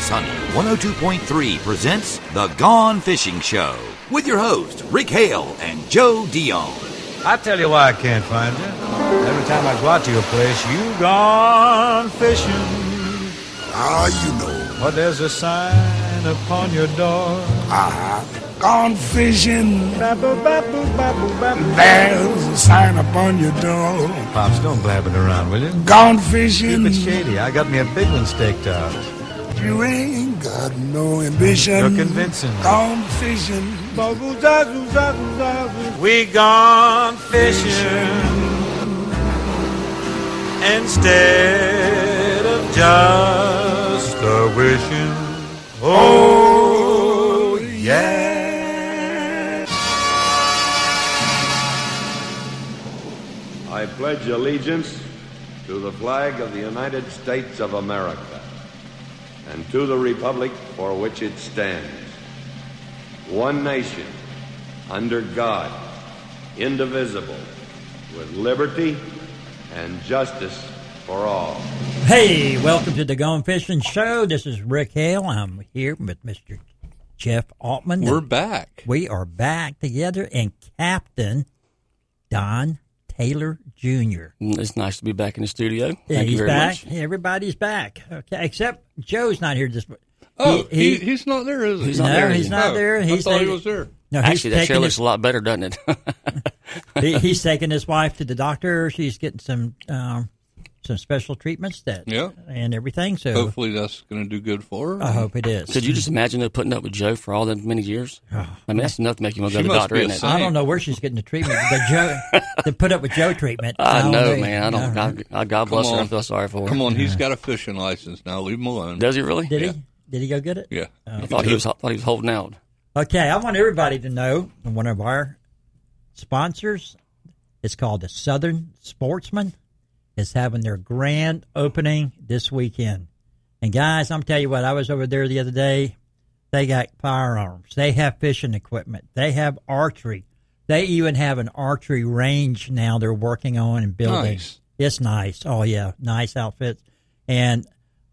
Sunny 102.3 presents The Gone Fishing Show with your hosts, Rick Hale and Joe Dion. I tell you why I can't find you. Every time I go out to your place, you gone fishing. You know. But there's a sign upon your door. Gone fishing. Babble, babble, babble, babble. There's a sign upon your door. Pops, don't blab it around, will you? Gone fishing. Keep it shady. I got me a big one staked out. You ain't got no ambition. You're convincing me. Gone fishing. We gone fishing instead of just a wishing. Oh, yeah. I pledge allegiance to the flag of the United States of America and to the republic for which it stands, one nation, under God, indivisible, with liberty and justice for all. Hey, welcome to the Gone Fishing Show. This is Rick Hale. I'm here with Mr. Jeff Altman. We're back. We are back together, and Captain Don Taylor Jr. It's nice to be back in the studio. Thank He's you very back. much. Everybody's back. Okay, except Joe's not here this morning. Oh, he's not there, is he? He's not there. He's not there. I thought he was there. No, Actually, that chair looks a lot better, doesn't it? He's taking his wife to the doctor. She's getting some special treatments and everything. So hopefully that's going to do good for her. I hope it is. Could you just imagine her putting up with Joe for all that many years? I mean, that's enough to make you want to go to the must doctor, be a isn't it? saint. I don't know where she's getting the treatment. The put up with Joe treatment. I know, they- man. God bless her. I feel sorry for her. Come on, he's got a fishing license now. Leave him alone. Does he really? Did he? Did he go get it? Yeah. I thought he was holding out. Okay, I want everybody to know one of our sponsors. It's called the Southern Sportsman. Is having their grand opening this weekend. And guys, I'm telling you what, I was over there the other day. They got firearms. They have fishing equipment. They have archery. They even have an archery range now they're working on and building. Nice. It's nice. Oh, yeah, nice outfits. And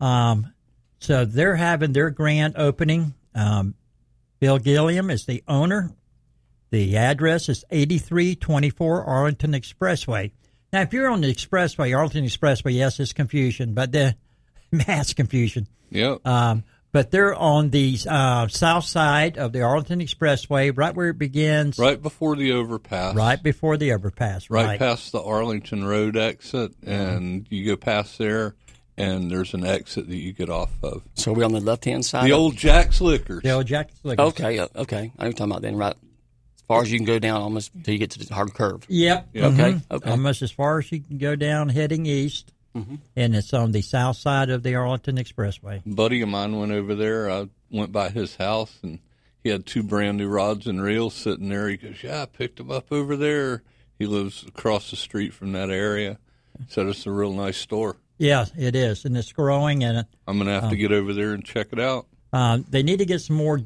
so they're having their grand opening. Bill Gilliam is the owner. The address is 8324 Arlington Expressway. Now, if you're on the expressway, Arlington Expressway, yes, it's confusion, but the mass confusion. Yep. But they're on the south side of the Arlington Expressway, right where it begins. Right before the overpass. Right before the overpass. Right past the Arlington Road exit, and you go past there, and there's an exit that you get off of. So we're on the left-hand side? The old Jack's Liquors. The old Jack's Liquors. Okay. I know what you're talking about then, right? As far as you can go down almost until you get to the hard curve. Yep. Yeah. Okay. Almost as far as you can go down heading east. And it's on the south side of the Arlington Expressway. A buddy of mine went over there. I went by his house, and he had 2 brand new rods and reels sitting there. He goes, "Yeah, I picked them up over there." He lives across the street from that area. Said it's a real nice store. Yeah, it is, and it's growing. And I'm going to have to get over there and check it out. they need to get some more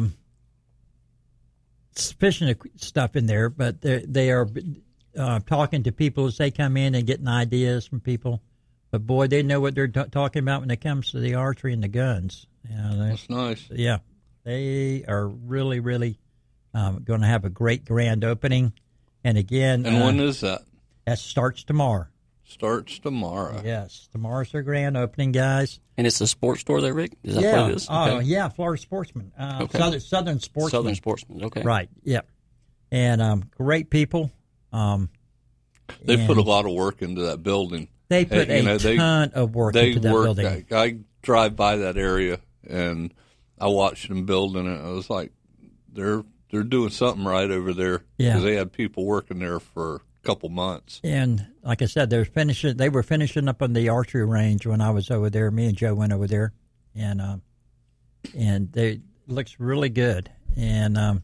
fishing stuff in there, but they are talking to people as they come in and getting ideas from people. But, boy, they know what they're talking about when it comes to the archery and the guns. That's nice. Yeah, they are really, really going to have a great grand opening. And, again... And when is that? That starts tomorrow. Starts tomorrow. Yes, tomorrow's their grand opening, guys. And it's a sports store there, Rick? Is that what it is? Oh, Okay. yeah, Florida Sportsman. Okay. Southern Sportsman. Southern Sportsman, okay. Right, yeah. And great people. They put a lot of work into that building. They put a ton of work into that building. I drive by that area, and I watched them building it. I was like, they're doing something right over there. Yeah. Because they had people working there for a couple months. And like I said, they were finishing up on the archery range when I was over there. Me and Joe went over there, and it looks really good. And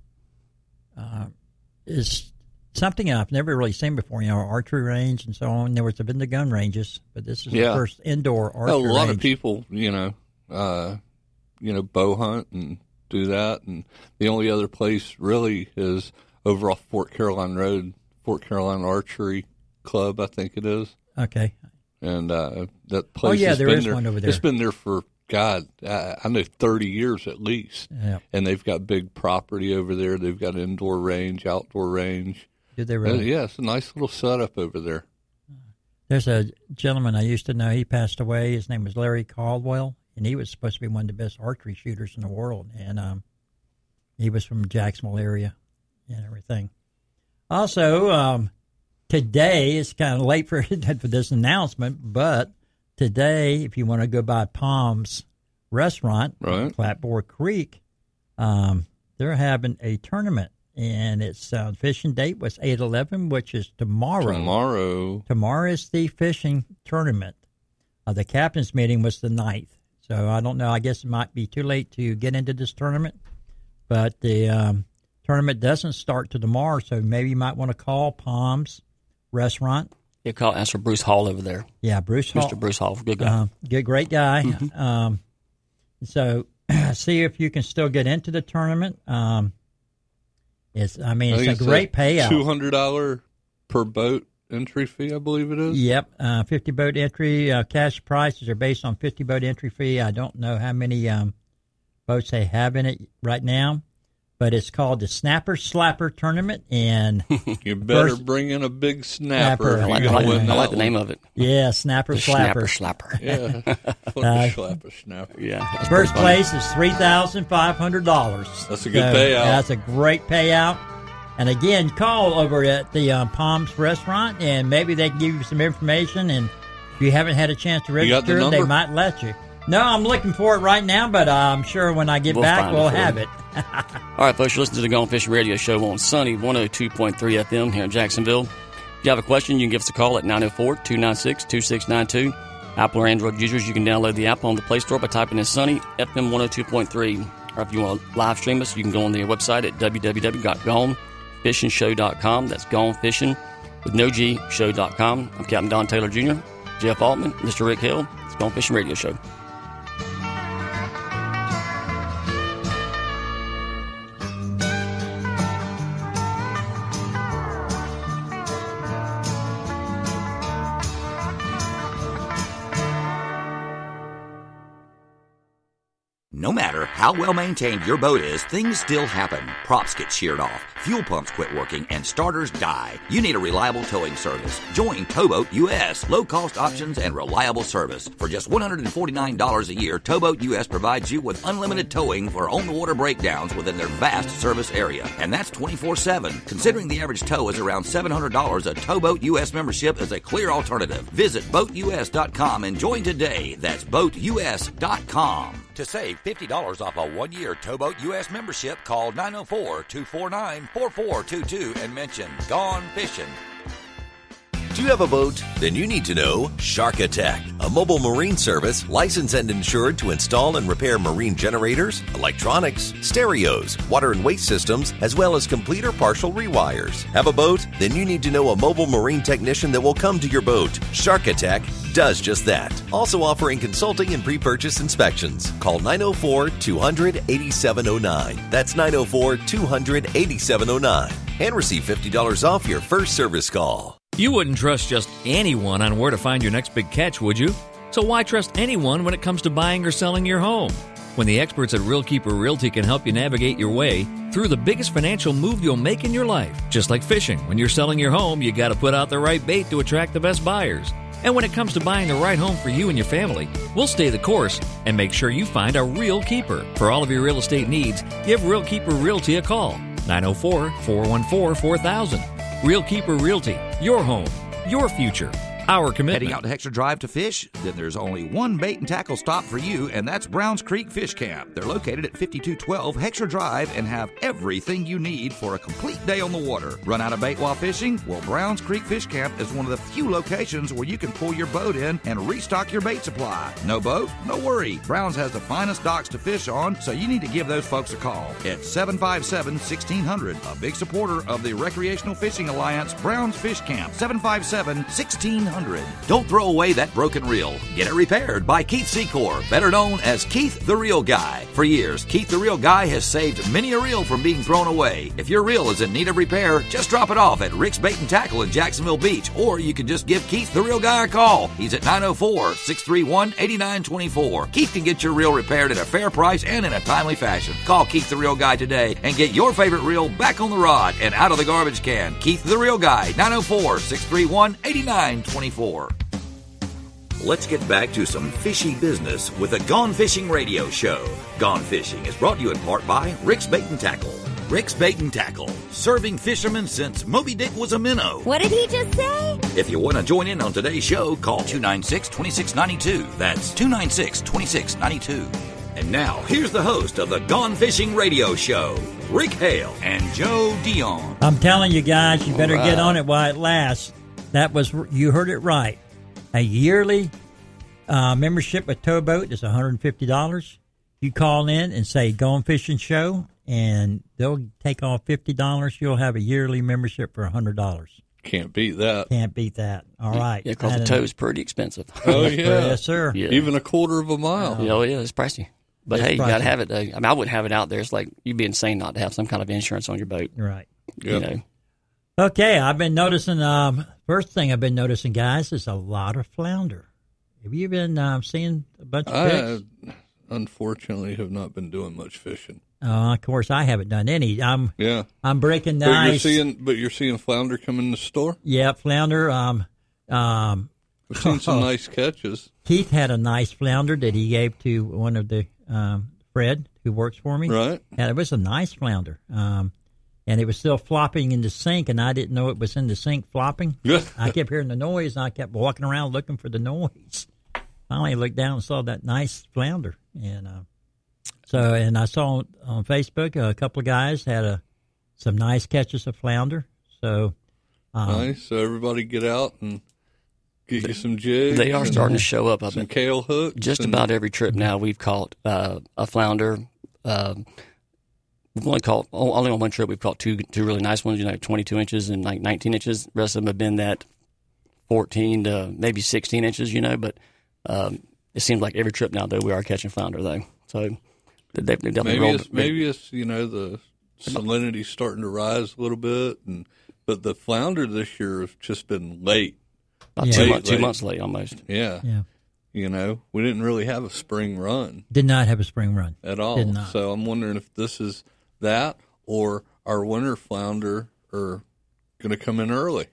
it's something I've never really seen before. Archery range and so on. There been the gun ranges, but this is the first indoor archery range. A lot of people, bow hunt and do that, and the only other place really is over off Fort Caroline Road, Fort Caroline Archery Club, I think it is. Okay. And that place there is one over there. It's been there for God, I know 30 years at least. Yeah. And they've got big property over there. They've got indoor range, outdoor range. Did they really? Yeah, it's a nice little setup over there. There's a gentleman I used to know. He passed away. His name was Larry Caldwell, and he was supposed to be one of the best archery shooters in the world. And he was from the Jacksonville area and everything. Also, today, it's kind of late for this announcement, but today, if you want to go by Palms Restaurant, right, Clapboard Creek, they're having a tournament, and its fishing date was 8/11, which is tomorrow. Tomorrow is the fishing tournament. The captain's meeting was the 9th, so I don't know. I guess it might be too late to get into this tournament, but the tournament doesn't start till tomorrow, so maybe you might want to call Palms Restaurant. You call ask for Bruce Hall over there. Yeah, Bruce Hall. Mr. Bruce Hall, good guy. Great guy. Mm-hmm. So see if you can still get into the tournament. It's a great payout. $200 per boat entry fee, I believe it is. Yep, 50 boat entry. Cash prices are based on 50 boat entry fee. I don't know how many boats they have in it right now, but it's called the Snapper Slapper Tournament. And you better bring in a big snapper. I like the name of it. Yeah, Snapper Slapper. Slapper. Yeah, snapper. Yeah. First place is $3,500. That's a good payout. That's a great payout. And again, call over at the Palms Restaurant, and maybe they can give you some information. And if you haven't had a chance to register, they might let you. No, I'm looking for it right now, but I'm sure when I get back, we'll have it. All right, folks, you're listening to the Gone Fishing Radio Show on Sunny 102.3 FM here in Jacksonville. If you have a question, you can give us a call at 904-296-2692. Apple or Android users, you can download the app on the Play Store by typing in Sunny FM 102.3. Or if you want to live stream us, you can go on the website at www.gonefishingshow.com. That's gonefishing with no G, show.com. I'm Captain Don Taylor Jr., Jeff Altman, Mr. Rick Hill. It's Gone Fishing Radio Show. No matter how well maintained your boat is, things still happen. Props get sheared off, fuel pumps quit working, and starters die. You need a reliable towing service. Join Towboat US. Low-cost options and reliable service. For just $149 a year, Towboat US provides you with unlimited towing for on-the-water breakdowns within their vast service area. And that's 24/7. Considering the average tow is around $700, a Towboat US membership is a clear alternative. Visit BoatUS.com and join today. That's BoatUS.com. To save $50 off a one-year Towboat US membership, call 904-249-4422 and mention Gone Fishing. Do you have a boat? Then you need to know Shark Attack, a mobile marine service licensed and insured to install and repair marine generators, electronics, stereos, water and waste systems, as well as complete or partial rewires. Have a boat? Then you need to know a mobile marine technician that will come to your boat. Shark Attack does just that. Also offering consulting and pre-purchase inspections. Call 904-200-8709. That's 904-200-8709. And receive $50 off your first service call. You wouldn't trust just anyone on where to find your next big catch, would you? So why trust anyone when it comes to buying or selling your home? When the experts at RealKeeper Realty can help you navigate your way through the biggest financial move you'll make in your life. Just like fishing, when you're selling your home, you got to put out the right bait to attract the best buyers. And when it comes to buying the right home for you and your family, we'll stay the course and make sure you find a real keeper. For all of your real estate needs, give RealKeeper Realty a call. 904-414-4000. RealKeeper Realty. Your home. Your future. Our commitment. Heading out to Heckscher Drive to fish? Then there's only one bait and tackle stop for you, and that's Browns Creek Fish Camp. They're located at 5212 Heckscher Drive and have everything you need for a complete day on the water. Run out of bait while fishing? Well, Browns Creek Fish Camp is one of the few locations where you can pull your boat in and restock your bait supply. No boat? No worry. Browns has the finest docks to fish on, so you need to give those folks a call at 757-1600. A big supporter of the Recreational Fishing Alliance, Browns Fish Camp, 757-1600. 1-800-848-2800. Don't throw away that broken reel. Get it repaired by Keith Secor, better known as Keith the Reel Guy. For years, Keith the Reel Guy has saved many a reel from being thrown away. If your reel is in need of repair, just drop it off at Rick's Bait and Tackle in Jacksonville Beach, or you can just give Keith the Reel Guy a call. He's at 904-631-8924. Keith can get your reel repaired at a fair price and in a timely fashion. Call Keith the Reel Guy today and get your favorite reel back on the rod and out of the garbage can. Keith the Reel Guy, 904-631-8924. Let's get back to some fishy business with the Gone Fishing Radio Show. Gone Fishing is brought to you in part by Rick's Bait and Tackle. Rick's Bait and Tackle, serving fishermen since Moby Dick was a minnow. What did he just say? If you want to join in on today's show, call 296-2692. That's 296-2692. And now, here's the host of the Gone Fishing Radio Show, Rick Hale and Joe Dion. I'm telling you guys, you better get on it while it lasts. That was, you heard it right. A yearly membership with Towboat is $150. You call in and say Gone Fishing Show, and they'll take off $50. You'll have a yearly membership for $100. Can't beat that. Can't beat that. All right. Yeah, because the tow is pretty expensive. Oh, yeah. Yes, sir. Yeah. Even a quarter of a mile. Oh, yeah, it's pricey. But It's hey, you pricey. got to have it. I mean, I wouldn't have it out there. It's like you'd be insane not to have some kind of insurance on your boat. Right. You know. Okay, I've been noticing, first thing I've been noticing, guys, is a lot of flounder. Have you been seeing a bunch of pics? I, unfortunately, have not been doing much fishing. Of course, I haven't done any. I'm breaking the But ice. you're seeing flounder come in the store? Yeah, flounder. We've seen some nice catches. Keith had a nice flounder that he gave to one of the Fred, who works for me. Right. And it was a nice flounder. And it was still flopping in the sink, and I didn't know it was in the sink flopping. I kept hearing the noise, and I kept walking around looking for the noise. Finally, I looked down and saw that nice flounder. And and I saw on Facebook a couple of guys had some nice catches of flounder. So nice. So everybody get out and get you some jigs. They are starting to show up. Some kale hooks. Just about every trip now we've caught a flounder. We've only on one trip we've caught two really nice ones, 22 inches and like 19 inches. The rest of them have been that 14 to maybe 16 inches, but it seems like every trip now, though, we are catching flounder, though. So they've definitely rolled. Maybe it's the salinity's starting to rise a little bit, but the flounder this year has just been late. About 2 months late almost. Yeah. We didn't really have a spring run. Did not have a spring run. At all. Did not. So I'm wondering if this is that or our winter flounder are going to come in early.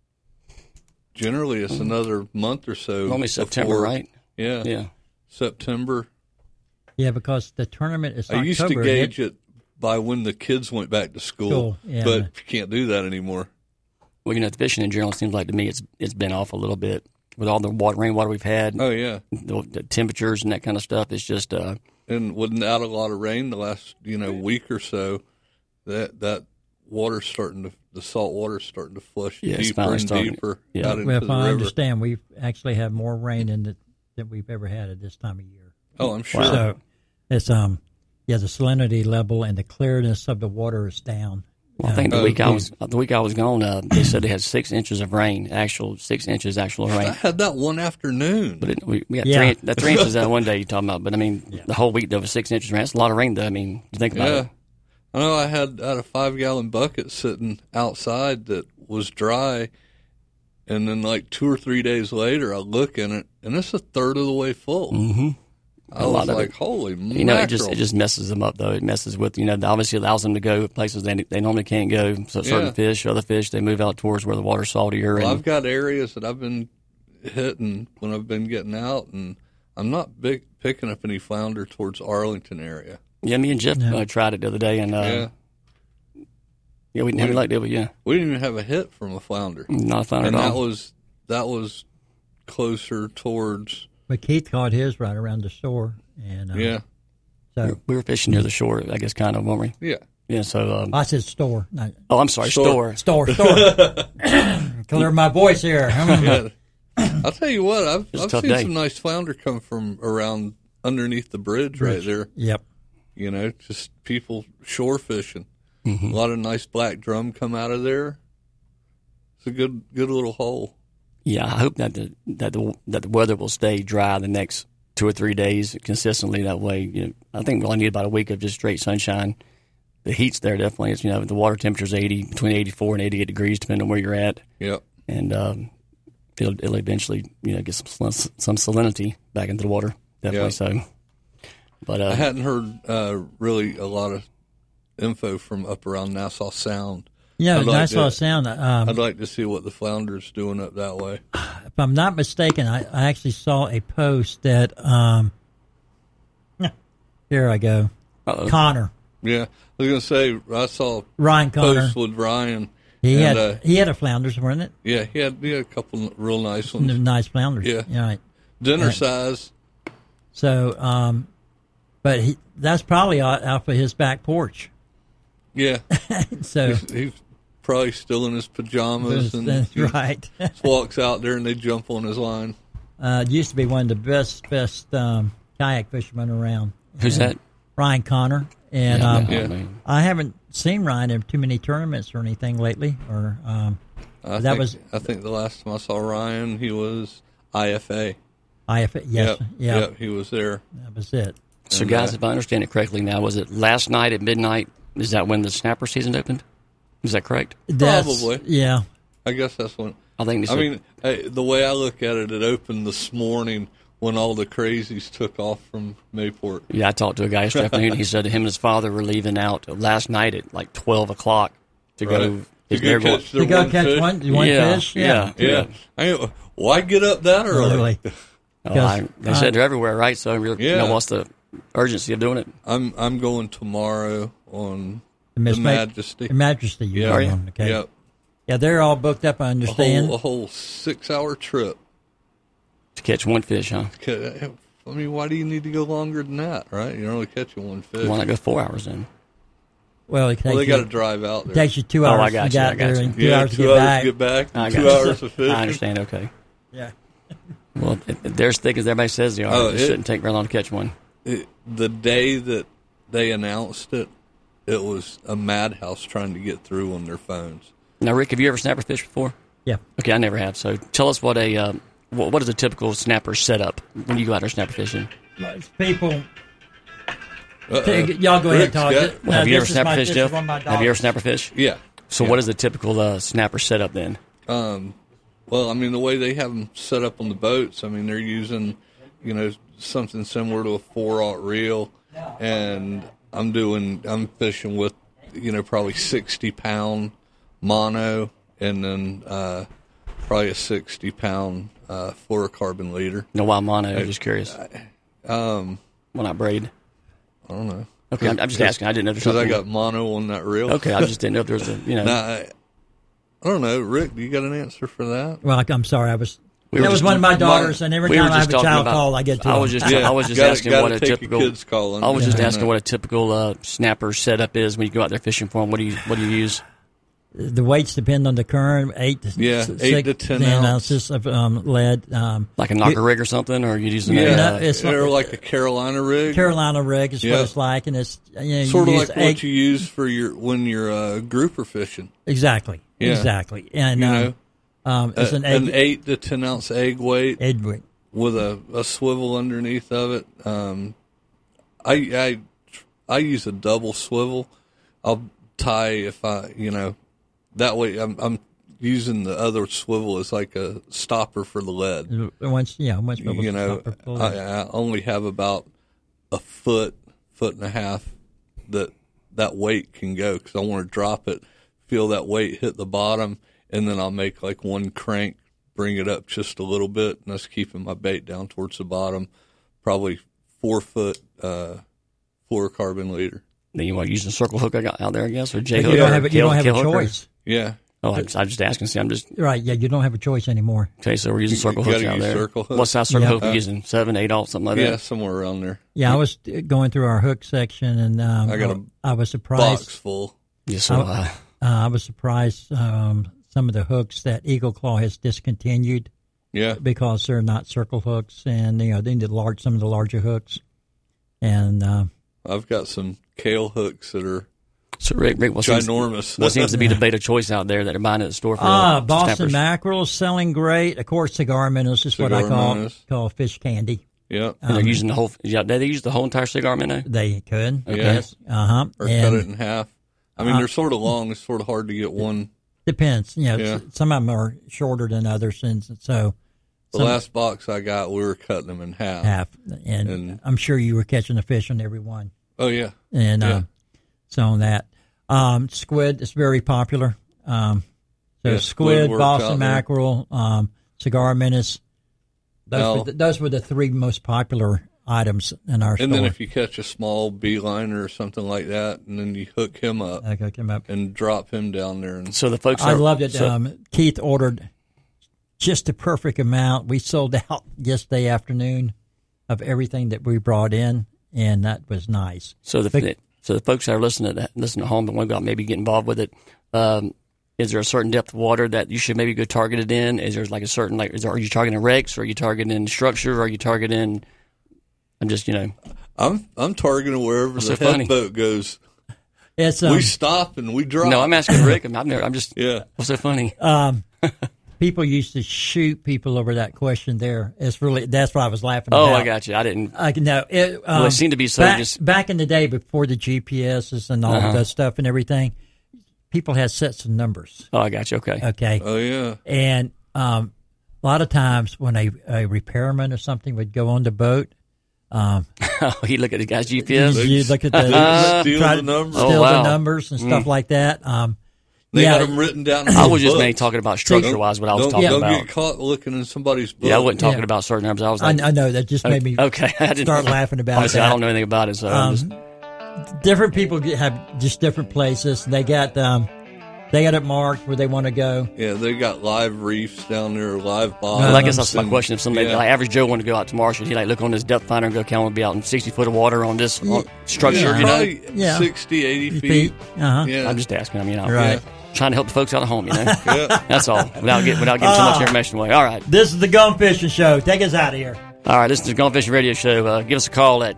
Generally, it's another month or so. Only September, right? Yeah. Yeah. September. Yeah, because the tournament is October. I used to gauge it by when the kids went back to school. Yeah. But you can't do that anymore. Well, the fishing in general seems like to me it's been off a little bit with all the rainwater we've had. Oh, yeah. The temperatures and that kind of stuff. It's just and without a lot of rain the last week or so, that water's the salt water's starting to flush deeper and deeper out into the river. I understand, we've actually had more rain than we've ever had at this time of year. Oh, I'm sure. So it's the salinity level and the clearness of the water is down. Well, I think the week I was gone, they said they had 6 inches of rain, 6 inches actual rain. I had that one afternoon. But we got 3 inches that one day you're talking about. But I mean, the whole week there was 6 inches of rain. That's a lot of rain, though. I mean, you think about it. I know I had a 5-gallon bucket sitting outside that was dry, and then like 2 or 3 days later, I look in it, and it's a third of the way full. Mm-hmm. I was like, holy mackerel. It just messes them up, though. It messes with, obviously allows them to go places they normally can't go. So certain fish, other fish, they move out towards where the water's saltier. Well, I've got areas that I've been hitting when I've been getting out, and I'm not picking up any flounder towards Arlington area. Yeah, me and Jeff tried it the other day, and we didn't have any luck, did we? Yeah, we didn't even have a hit from a flounder. Not a flounder at all. And that was closer towards. But Keith caught his right around the store, and so we were fishing near the shore, I guess, kind of, weren't we? Yeah. Yeah. So I said store. I'm sorry, store. Clear my voice here. I'll tell you what, I've seen some nice flounder come from around underneath the bridge right there. Yep. Just people shore fishing. Mm-hmm. A lot of nice black drum come out of there. It's a good little hole. Yeah, I hope that the weather will stay dry the next 2 or 3 days consistently. That way, I think we'll only need about a week of just straight sunshine. The heat's there definitely. It's, the water temperature's between 84 and 88 degrees, depending on where you're at. Yep. And it'll eventually get some salinity back into the water. Definitely so. But I hadn't heard really a lot of info from up around Nassau Sound. Yeah, Nassau Sound. I'd like to see what the flounder's doing up that way. If I'm not mistaken, I actually saw a post that. Here I go. Uh-oh. Connor. Yeah, I was going to say I saw Ryan Connor. post with Ryan. He had a flounders, wasn't it? Yeah, he had a couple real nice ones. Nice flounders. Yeah, right. Dinner size. So, but that's probably out of his back porch. Yeah. So he's probably still in his pajamas that's right. Walks out there and they jump on his line. Used to be one of the best kayak fishermen around. Who's that? Ryan Connor. And Yeah. I haven't seen Ryan in too many tournaments or anything lately. Or I think the last time I saw Ryan, he was IFA. IFA, yes. Yep, he was there. That was it. So, guys, if I understand it correctly now, was it last night at midnight? Is that when the snapper season opened? Is that correct? Probably. Yeah. I guess that's when. I think. The way I look at it, it opened this morning when all the crazies took off from Mayport. Yeah, I talked to a guy yesterday afternoon. He said him and his father were leaving out last night at like 12 o'clock to go. To go catch one fish? Yeah. Why get up that early? They said they're everywhere, right? So, what's the urgency of doing it? I'm going tomorrow on the Majesty. The Majesty, okay. Yep. Yeah, they're all booked up, I understand. A whole 6-hour trip. To catch one fish, huh? I mean, why do you need to go longer than that, right? You're only catching one fish. Why not go 4 hours then? Well, they got to drive out there. It takes you 2 hours to get there and 2 hours to get back. 2 hours to get back, 2 hours of fishing. I understand, okay. Yeah. Well, they're as thick as everybody says they are. It shouldn't take very long to catch one. The day that they announced it, it was a madhouse trying to get through on their phones. Now, Rick, have you ever snapper fished before? Yeah. Okay, I never have. So tell us what is a typical snapper setup when you go out there snapper fishing? People. Y'all go ahead and talk. Have you ever snapper fished, Jeff? Have you ever snapper fished? Yeah. So what is the typical snapper setup then? Well, I mean, the way they have them set up on the boats, I mean, they're using, something similar to a 4/0 reel, and I'm fishing with, probably 60-pound mono, and then probably a 60-pound fluorocarbon leader. No, why mono? I'm just curious. Why not braid? I don't know. Okay, I'm just asking. I didn't know there was something. Because I got mono on that reel. Okay, I just didn't know if there was a, I don't know. Rick, do you got an answer for that? Well, I'm sorry. That was one of my daughters, and every time I have a child call, I get to I was just asking what a typical. I was just asking what a typical snapper setup is when you go out there fishing for them. What do you use? The weights depend on the current. 8 to 10 ounces of lead. Like a knocker rig or something, or you using it's like a Carolina rig. Carolina rig is what it's like, and it's sort of like what you use for when you're grouper fishing. Exactly. Yeah. Exactly. And it's an 8 to 10 ounce egg weight. Egg weight with a swivel underneath of it. I use a double swivel. I'll tie that way I'm using the other swivel as like a stopper for the lead. I only have about a foot and a half that weight can go, because I want to drop it, feel that weight hit the bottom, and then I'll make like one crank, bring it up just a little bit, and that's keeping my bait down towards the bottom. Probably 4 foot fluorocarbon leader. Then you want to use a circle hook out there, I guess, or J hook? You don't have a choice. Yeah. Oh, I'm just asking. See, I'm just right. Yeah, you don't have a choice anymore. Okay, so we're using circle hooks out there. Circle hook. What size circle hook are you using? 7, 8 aught, something like that? Yeah, somewhere around there. Yeah, I was going through our hook section, and I was surprised. Box full. Yes, I was surprised some of the hooks that Eagle Claw has discontinued. Yeah, because they're not circle hooks, and they need some of the larger hooks. And I've got some Kale hooks that are So, Rick, ginormous. What seems to be the beta choice out there that they're buying at the store for? Boston snappers? mackerel is selling great. Of course, cigar minnows is what I call fish candy. Yeah. And they're using the whole. Yeah, they use the whole entire cigar minnow. They could. Okay. Yes. Or cut it in half. I mean, they're sort of long. It's sort of hard to get one. Depends. Some of them are shorter than others, and so. The last box I got, we were cutting them in half. And I'm sure you were catching a fish on every one. Oh yeah. And so on that, squid is very popular. Squid, Boston mackerel, cigar minnows. Those were the three most popular items in our store. And then if you catch a small beeline or something like that, and then you hook him up, and drop him down there. And so the folks, I loved it. Keith ordered just the perfect amount. We sold out yesterday afternoon of everything that we brought in, and that was nice. So the folks that are listening at home and want to maybe get involved with it. Is there a certain depth of water that you should maybe go target it in? Is there like a certain are you targeting wrecks? Or are you targeting structure? Or are you targeting? I'm just I'm targeting wherever the head boat goes. It's we stop and we drop. No, I'm asking Rick. I'm just What's so funny? People used to shoot people over that question there. That's why I was laughing about. Oh, I got you. I didn't. No, it seemed to be so. Back in the day, before the GPSs and all of that stuff and everything, people had sets of numbers. Oh, I got you. Okay. Oh, yeah. And a lot of times when a repairman or something would go on the boat, he look at the guy's GPS. You look at the steal the numbers, the numbers and stuff like that. They had them written down. I was just mainly talking about structure-wise. What I was talking about. Don't get caught looking in somebody's book. Yeah, I wasn't talking about certain numbers. I was like, I know that just made me start laughing about honestly, that. I don't know anything about it, so different people have just different places. They got it marked where they want to go. Yeah, they got live reefs down there, live bottoms. Well, I guess that's my question. If somebody, like average Joe, wanted to go out to Marsh, would he look on his depth finder and go, "Okay, I want to be out in 60 foot of water on this structure?" Yeah, 60, 80 feet. Yeah, I'm just asking. I mean, right. Trying to help the folks out at home, That's all. Without giving too much information away. All right. This is the Gone Fishing Show. Take us out of here. All right, this is the Gone Fishing Radio Show. Give us a call at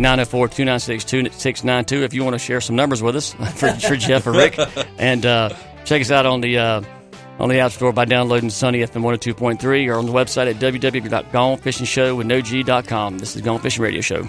904-296-2692 if you want to share some numbers with us for Jeff or Rick. And check us out on the App Store by downloading Sunny FM 102.3 or on the website at www.gonefishingshowwithnog.com. This is the Gone Fishing Radio Show.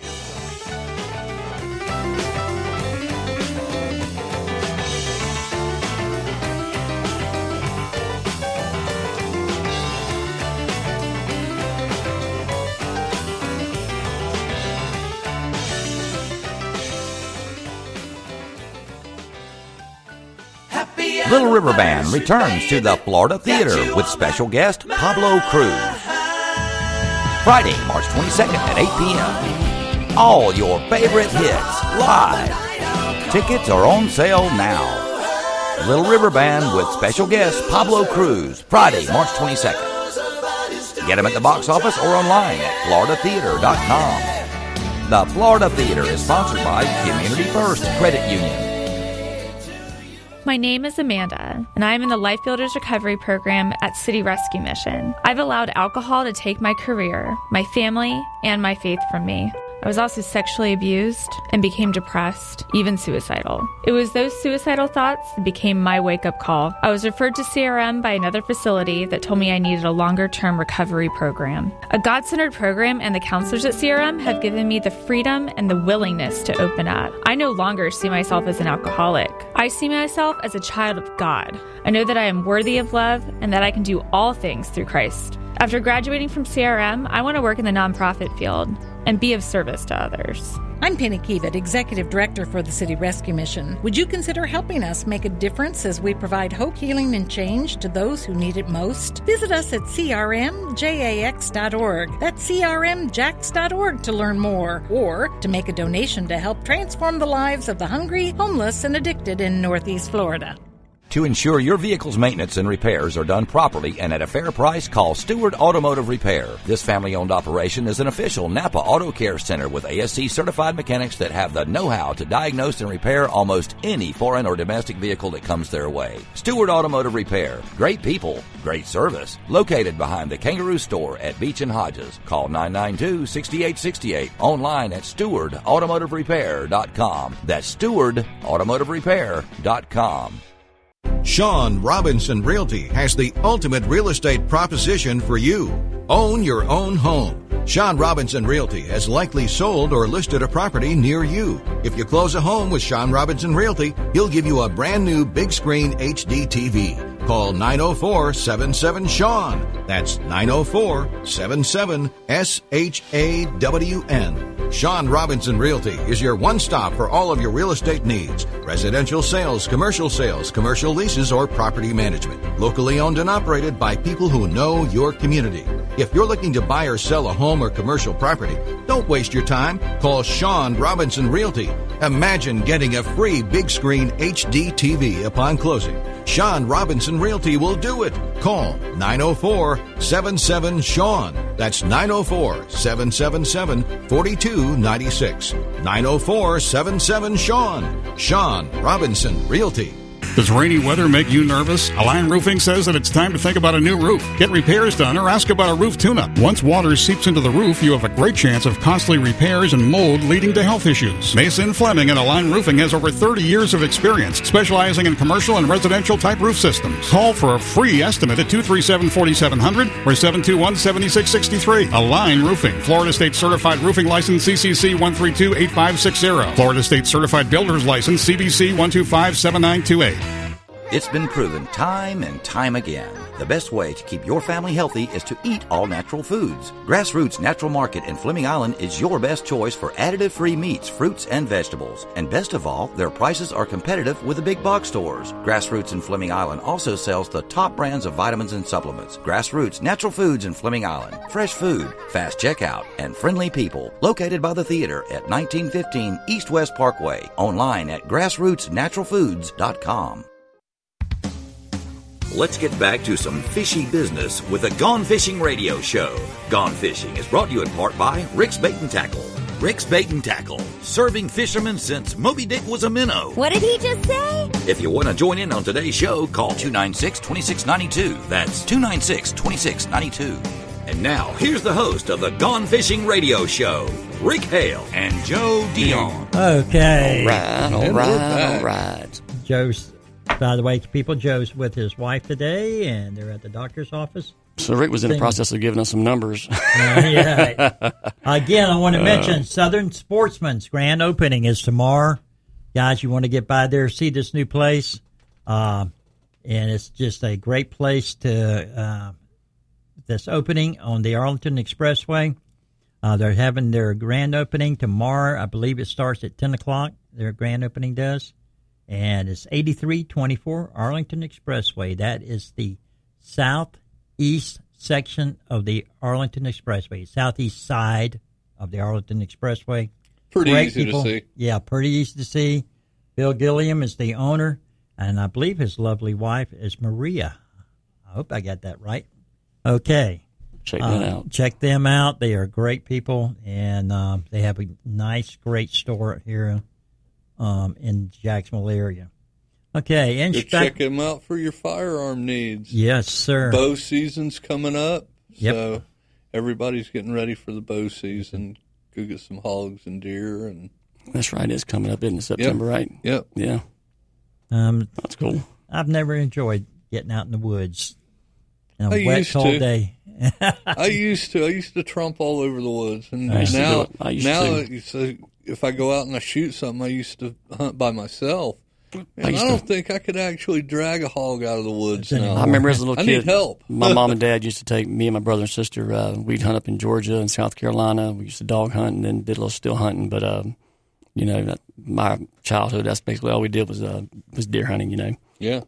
Little River Band returns to the Florida Theater with special guest Pablo Cruz. Friday, March 22nd at 8 p.m. All your favorite hits live. Tickets are on sale now. Little River Band with special guest Pablo Cruz. Friday, March 22nd. Get them at the box office or online at floridatheater.com. The Florida Theater is sponsored by Community First Credit Union. My name is Amanda, and I am in the Life Builders Recovery Program at City Rescue Mission. I've allowed alcohol to take my career, my family, and my faith from me. I was also sexually abused and became depressed, even suicidal. It was those suicidal thoughts that became my wake-up call. I was referred to CRM by another facility that told me I needed a longer-term recovery program. A God-centered program and the counselors at CRM have given me the freedom and the willingness to open up. I no longer see myself as an alcoholic. I see myself as a child of God. I know that I am worthy of love and that I can do all things through Christ. After graduating from CRM, I want to work in the nonprofit field and be of service to others. I'm Penny Kiewit, Executive Director for the City Rescue Mission. Would you consider helping us make a difference as we provide hope, healing, and change to those who need it most? Visit us at crmjax.org. That's crmjax.org to learn more, or to make a donation to help transform the lives of the hungry, homeless, and addicted in Northeast Florida. To ensure your vehicle's maintenance and repairs are done properly and at a fair price, call Stewart Automotive Repair. This family-owned operation is an official Napa Auto Care Center with ASC certified mechanics that have the know-how to diagnose and repair almost any foreign or domestic vehicle that comes their way. Stewart Automotive Repair. Great people, great service. Located behind the Kangaroo Store at Beach and Hodges. Call 992-6868. Online at StewardAutomotiveRepair.com. That's StewardAutomotiveRepair.com. Sean Robinson Realty has the ultimate real estate proposition for you. Own your own home. Sean Robinson Realty has likely sold or listed a property near you. If you close a home with Sean Robinson Realty, he'll give you a brand new big screen HD TV. Call 904-77-SEAN. That's 904-77-SHAWN. Sean Robinson Realty is your one-stop for all of your real estate needs. Residential sales, commercial leases, or property management. Locally owned and operated by people who know your community. If you're looking to buy or sell a home or commercial property, don't waste your time. Call Sean Robinson Realty. Imagine getting a free big screen HD TV upon closing. Sean Robinson Realty will do it. Call 904-77-SEAN. That's 904-777-4296. 904-77-SEAN. Sean Robinson Realty. Does rainy weather make you nervous? Align Roofing says that it's time to think about a new roof. Get repairs done or ask about a roof tune-up. Once water seeps into the roof, you have a great chance of costly repairs and mold leading to health issues. Mason Fleming and Align Roofing has over 30 years of experience specializing in commercial and residential type roof systems. Call for a free estimate at 237-4700 or 721-7663. Align Roofing, Florida State Certified Roofing License CCC 1328560. Florida State Certified Builder's License CBC 1257928. It's been proven time and time again. The best way to keep your family healthy is to eat all natural foods. Grassroots Natural Market in Fleming Island is your best choice for additive-free meats, fruits, and vegetables. And best of all, their prices are competitive with the big box stores. Grassroots in Fleming Island also sells the top brands of vitamins and supplements. Grassroots Natural Foods in Fleming Island. Fresh food, fast checkout, and friendly people. Located by the theater at 1915 East West Parkway. Online at grassrootsnaturalfoods.com. Let's get back to some fishy business with the Gone Fishing Radio Show. Gone Fishing is brought to you in part by Rick's Bait and Tackle. Rick's Bait and Tackle, serving fishermen since Moby Dick was a minnow. What did he just say? If you want to join in on today's show, call 296-2692. That's 296-2692. And now, here's the host of the Gone Fishing Radio Show, Rick Hale and Joe Dion. Okay. All right. Joe's, by the way, people, Joe's with his wife today, and they're at the doctor's office. So Rick was in the process of giving us some numbers. Yeah. Again, I want to mention Southern Sportsman's grand opening is tomorrow. Guys, you want to get by there, see this new place. And it's just a great place to this opening on the Arlington Expressway. They're having their grand opening tomorrow. I believe it starts at 10 o'clock. Their grand opening does. And it's 8324 Arlington Expressway. That is the southeast section of the Arlington Expressway, southeast side of the Arlington Expressway. Pretty Great easy people. to see. Yeah, pretty easy to see. Bill Gilliam is the owner, and I believe his lovely wife is Maria. I hope I got that right. Okay. Check that out. Check them out. They are great people, and they have a nice, great store here in the Jacksonville area. Okay, check them out for your firearm needs. Yes, sir. Bow season's coming up, Yep. so everybody's getting ready for the bow season. Go get some hogs and deer, and that's right. It's coming up in September, right? Yep. Yeah. That's cool. I've never enjoyed getting out in the woods on I a wet, used cold to. day. I used to trump all over the woods, and I used to do now it. I used to. If I go out and I shoot something, I used to hunt by myself. And I used don't think I could actually drag a hog out of the woods now. I remember as a little I kid, need help. my mom and dad used to take me and my brother and sister. We'd hunt up in Georgia and South Carolina. We used to dog hunt and then did a little still hunting. But my childhood, that's basically all we did was deer hunting. You know. Yeah.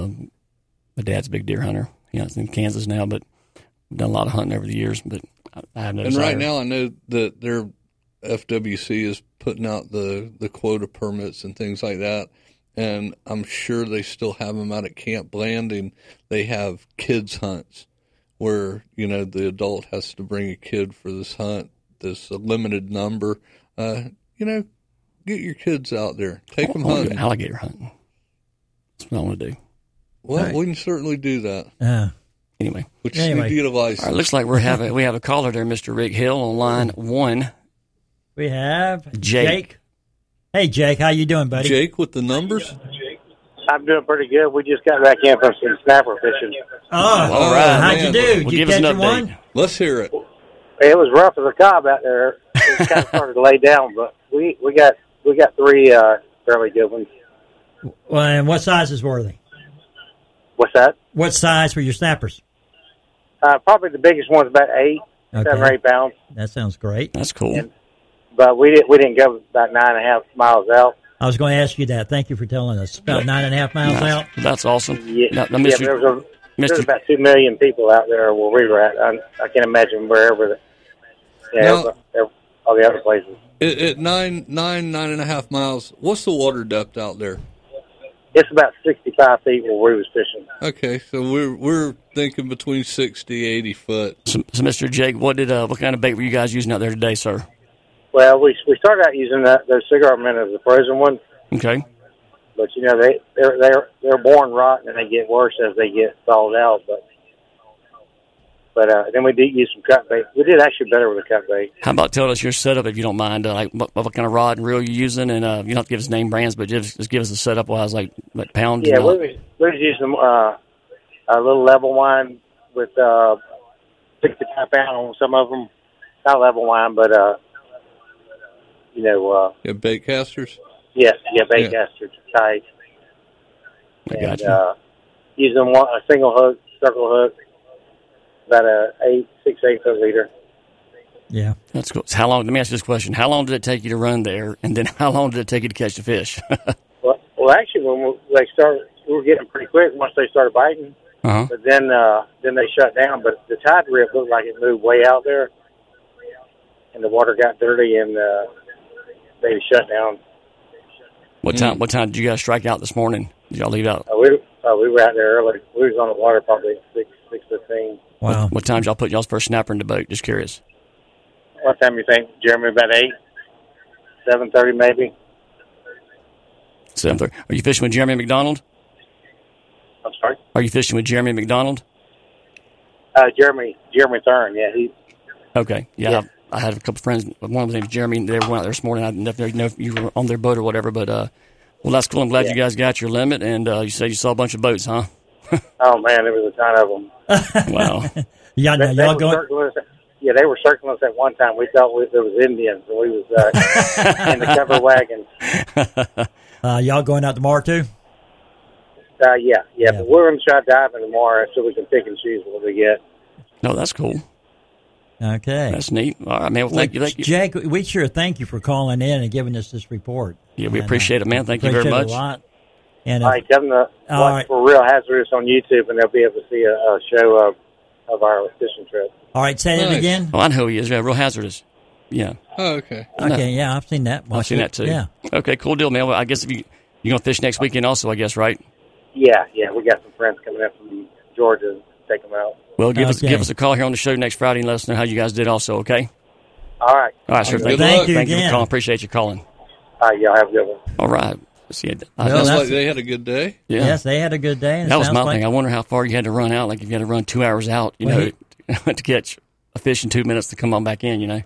My dad's a big deer hunter. He hunts in Kansas now, but we've done a lot of hunting over the years. But I have no desire. And right now, I know that their FWC is putting out the quota permits and things like that. and I'm sure they still have them out at Camp Blanding. They have kids hunts where, the adult has to bring a kid for this hunt, this limited number. Get your kids out there. Take them hunting. Alligator hunting. That's what I want to do. Well, right. We can certainly do that. Anyway. We just need to get a license. All right, looks like we have a caller there, Mr. Rick Hill, on line 1. We have Jake. Hey, Jake, how you doing, buddy? Jake with the numbers? I'm doing pretty good. We just got back in from some snapper fishing. Oh, all right. How'd you do? Did you give us an catch update. one? Let's hear it. It was rough as a cob out there. It kind of started to lay down, but we got 3 fairly good ones. Well, and what sizes were they? What's that? What size were your snappers? Probably the biggest one's about 7 or 8 pounds. That sounds great. That's cool. But we didn't go about 9.5 miles out. I was going to ask you that. Thank you for telling us. About 9.5 miles out. That's awesome. Yeah, Now, there's about 2 million people out there where we were at. I can't imagine wherever. All the other places. At 9.5 miles, what's the water depth out there? It's about 65 feet where we was fishing. Okay, so we're thinking between 60, 80 foot. So Mr. Jake, what kind of bait were you guys using out there today, sir? Well, we started out using those cigar minnows, the frozen ones. Okay. But they're born rotten and they get worse as they get thawed out. But then we did use some cut bait. We did actually better with the cut bait. How about telling us your setup, if you don't mind? Like what kind of rod and reel you're using, and you don't have to give us name brands, but just give us a setup wise, like pound. Yeah, we was using a little level line with 65 pound on some of them. Not level line, but bait casters. Yeah, bait casters tight. I got you. Using a single hook, circle hook. About a 6/8 foot leader. Yeah, that's cool. So how long? Let me ask you this question: how long did it take you to run there, and then how long did it take you to catch the fish? well, actually, when they started, we were getting pretty quick once they started biting. Uh-huh. But then they shut down. But the tide rip looked like it moved way out there, and the water got dirty, and they shut down. What time did you guys strike out this morning? Did y'all leave out? We were out there early. We was on the water probably 6:15. Wow. What time did y'all put y'all's first snapper in the boat? Just curious. What time you think, Jeremy? About 8, 7:30 maybe. 7:30. Are you fishing with Jeremy McDonald? I'm sorry. Are you fishing with Jeremy McDonald? Jeremy Thurn. Yeah, he. Okay. Yeah. I had a couple friends. One of them named Jeremy. They went out there this morning. I didn't know if you were on their boat or whatever, but well, that's cool. I'm glad you guys got your limit, and you said you saw a bunch of boats, huh? Oh man, there was a ton of them. Wow. Y'all going? They were circling us at one time. We thought there was Indians, and we was in the cover wagons. Y'all going out tomorrow too? Yeah. But we're going to try diving tomorrow so we can pick and choose what we get. No, that's cool. Okay. That's neat. All right, man. Well, thank you. Jake, we sure thank you for calling in and giving us this report. Yeah, we appreciate it, man. Thank you very much. Appreciate it a lot. And, all right, tell them to watch for Real Hazardous on YouTube, and they'll be able to see a show of our fishing trip. All right, say that again. Oh, I know who he is. Yeah, Real Hazardous. Yeah. Oh, okay. Okay, yeah, I've seen that. I've seen that too. Yeah. Okay, cool deal, man. Well, I guess if you're going to fish next weekend also, I guess, right? Yeah. We got some friends coming up from Georgia to take them out. Well, give us a call here on the show next Friday and let us know how you guys did also, okay? All right. All right, sir. Thank you for again. calling. Appreciate you calling. All right, y'all have a good one. All right. See, sounds like they had a good day. Yeah. Yes, they had a good day. And that was my thing. I wonder how far you had to run out. Like if you had to run 2 hours out, to catch a fish in 2 minutes to come on back in,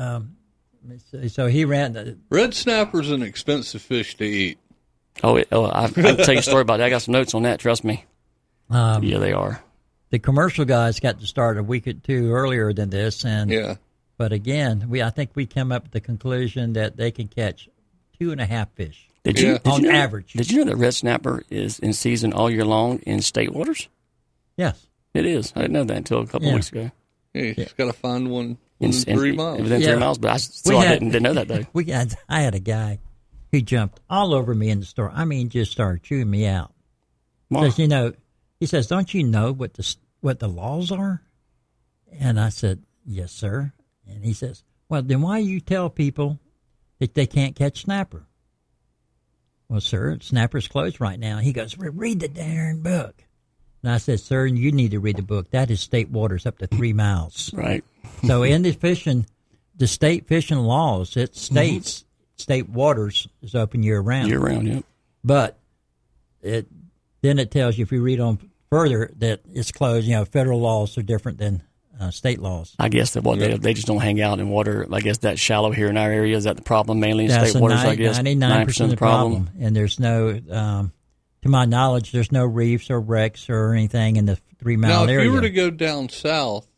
So he ran. Red snapper's an expensive fish to eat. I can tell you a story about that. I got some notes on that. Trust me. Yeah, they are. The commercial guys got to start a week or two earlier than this, but again, I think we came up with the conclusion that they can catch 2.5 fish. Did you know, average? Did you know that red snapper is in season all year long in state waters? Yes, it is. I didn't know that until a couple of weeks ago. Yeah, you just got to find one within 3 miles. Within 3 miles, but I didn't know that though. I had a guy. He jumped all over me in the store. I mean, just started chewing me out. Wow. Says, he says, "Don't you know what the laws are?" And I said, "Yes, sir." And he says, "Well, then why you tell people that they can't catch snapper?" Well, sir, Snapper's closed right now. He goes, read the darn book. And I said, sir, you need to read the book. That is state waters up to 3 miles. Right. So in the state fishing laws, it states state waters is open year-round. Year-round, yeah. But then it tells you, if you read on further, that it's closed. Federal laws are different than state laws. I guess that they just don't hang out in water. I guess that's shallow here in our area. Is that the problem mainly in state waters? I guess 99% of the problem. And there's no, to my knowledge, there's no reefs or wrecks or anything in the 3 mile area. Now, if you were to go down south,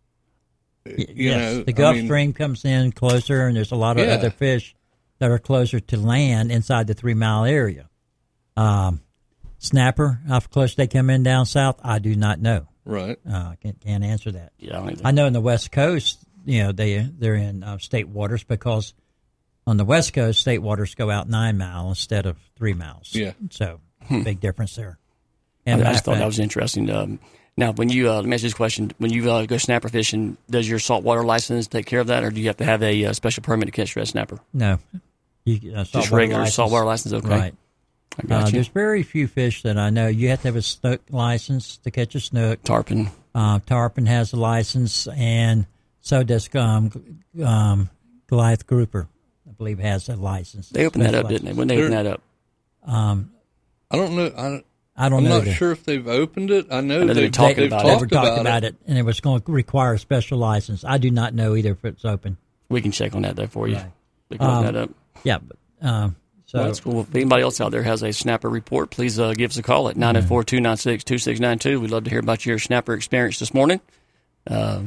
the Gulf Stream comes in closer, and there's a lot of other fish that are closer to land inside the 3 mile area. Snapper, how close they come in down south, I do not know. Right. Can't answer that. Yeah, I know in the West Coast, they're in state waters, because on the West Coast, state waters go out 9 miles instead of 3 miles. Yeah. So big difference there. And I just thought that was interesting. Now, when you let me ask you this question: when you go snapper fishing, does your saltwater license take care of that, or do you have to have a special permit to catch red snapper? No, just regular saltwater license. Okay. Right. I got you. There's very few fish that I know. You have to have a snook license to catch a snook. Tarpon. Tarpon has a license, and so does Goliath grouper, I believe, has a license. They opened that up, didn't they? When they opened that up? I don't know. I don't know. I'm not sure if they've opened it. I know they've talked about it, and it was going to require a special license. I do not know either if it's open. We can check on that, though, for you. Right. They can open that up. Yeah, but... So that's cool. If anybody else out there has a snapper report, please give us a call at 904-296-2692. We'd love to hear about your snapper experience this morning. If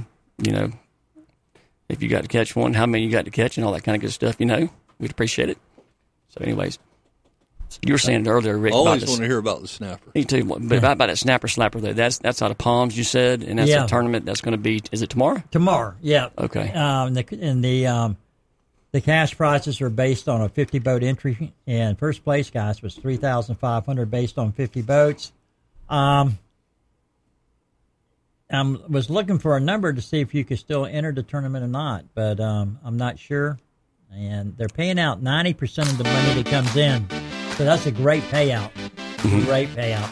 you got to catch one, how many you got to catch, and all that kind of good stuff, we'd appreciate it. So anyways, you were saying earlier, Rick, always want to hear about the snapper. Me too. But about that slapper, though, that's out of Palms, you said, and that's a tournament that's going to be, is it tomorrow? Tomorrow, yeah. Okay. The cash prizes are based on a 50-boat entry, and first place, guys, was $3,500 based on 50 boats. I was looking for a number to see if you could still enter the tournament or not, but I'm not sure. And they're paying out 90% of the money that comes in, so that's a great payout. Great payout.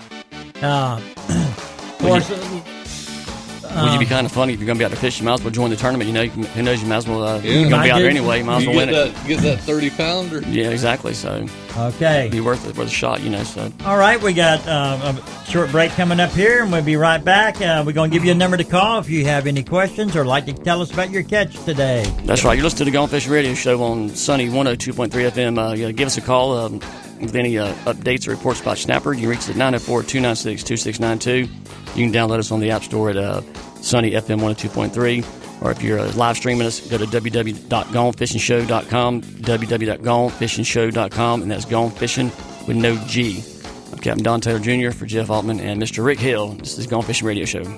Of course. Would you be kind of funny if you're going to be out there fishing? You might as well join the tournament. Who knows? You might as well. You're going to be out there anyway. You might as well win it. Get that 30-pounder. Yeah, exactly. So okay, it'd be worth a shot. So all right, we got a short break coming up here, and we'll be right back. We're going to give you a number to call if you have any questions or like to tell us about your catch today. That's right. You're listening to the Gone Fishing Radio Show on Sunny 102.3 FM. Give us a call with any updates or reports about snapper. You can reach us at 904-296-2692. You can download us on the App Store at Sunny FM 102.3. Or if you're live streaming us, go to www.gonefishingshow.com, www.gonefishingshow.com, and that's Gone Fishing with no G. I'm Captain Don Taylor Jr. for Jeff Altman and Mr. Rick Hill. This is Gone Fishing Radio Show.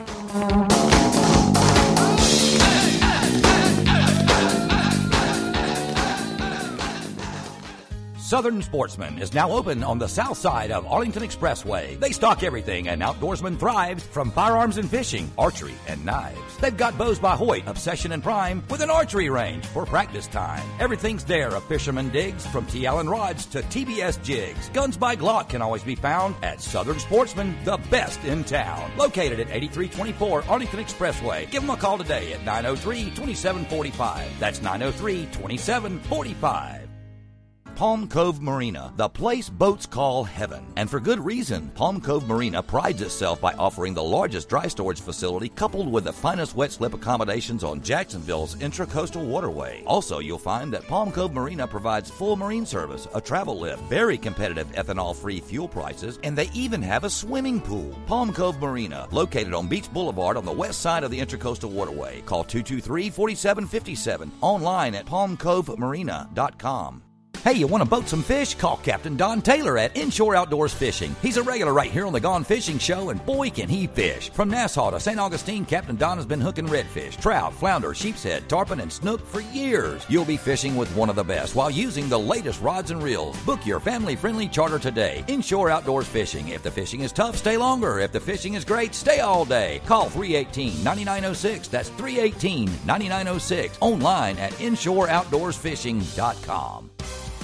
Southern Sportsman is now open on the south side of Arlington Expressway. They stock everything an outdoorsman thrives, from firearms and fishing, archery, and knives. They've got bows by Hoyt, Obsession, and Prime with an archery range for practice time. Everything's there a fisherman digs, from T. Allen rods to TBS jigs. Guns by Glock can always be found at Southern Sportsman, the best in town. Located at 8324 Arlington Expressway. Give them a call today at 903-2745. That's 903-2745. Palm Cove Marina, the place boats call heaven. And for good reason. Palm Cove Marina prides itself by offering the largest dry storage facility coupled with the finest wet slip accommodations on Jacksonville's intracoastal waterway. Also, you'll find that Palm Cove Marina provides full marine service, a travel lift, very competitive ethanol-free fuel prices, and they even have a swimming pool. Palm Cove Marina, located on Beach Boulevard on the west side of the intracoastal waterway. Call 223-4757. Online at palmcovemarina.com. Hey, you want to boat some fish? Call Captain Don Taylor at Inshore Outdoors Fishing. He's a regular right here on the Gone Fishing Show, and boy, can he fish. From Nassau to St. Augustine, Captain Don has been hooking redfish, trout, flounder, sheepshead, tarpon, and snook for years. You'll be fishing with one of the best while using the latest rods and reels. Book your family-friendly charter today. Inshore Outdoors Fishing. If the fishing is tough, stay longer. If the fishing is great, stay all day. Call 318-9906. That's 318-9906. Online at InshoreOutdoorsFishing.com.